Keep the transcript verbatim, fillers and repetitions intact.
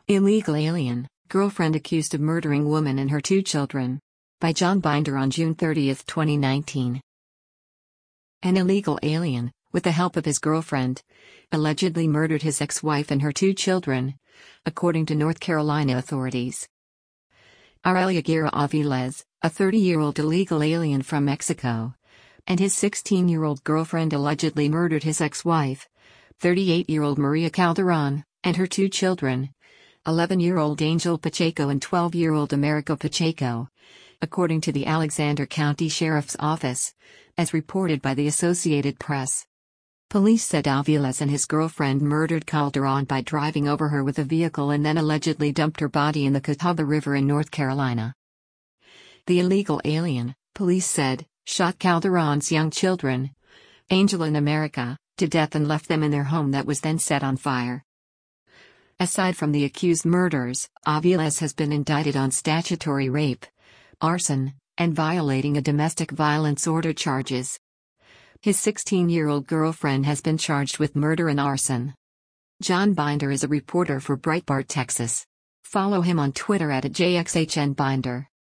Illegal Alien, Girlfriend Accused of Murdering Woman and Her Two Children. By John Binder on June thirtieth, twenty nineteen. An illegal alien, with the help of his girlfriend, allegedly murdered his ex-wife and her two children, according to North Carolina authorities. Aurelio Guerra Aviles, a thirty-year-old illegal alien from Mexico, and his sixteen-year-old girlfriend allegedly murdered his ex-wife, thirty-eight-year-old Maria Calderon, and her two children, eleven-year-old Angel Pacheco and twelve-year-old Americo Pacheco, according to the Alexander County Sheriff's Office, as reported by the Associated Press. Police said Aviles and his girlfriend murdered Calderon by driving over her with a vehicle and then allegedly dumped her body in the Catawba River in North Carolina. The illegal alien, police said, shot Calderon's young children, Angel and America, to death and left them in their home that was then set on fire. Aside from the accused murders, Aviles has been indicted on statutory rape, arson, and violating a domestic violence order charges. His sixteen-year-old girlfriend has been charged with murder and arson. John Binder is a reporter for Breitbart, Texas. Follow him on Twitter at J X H N Binder.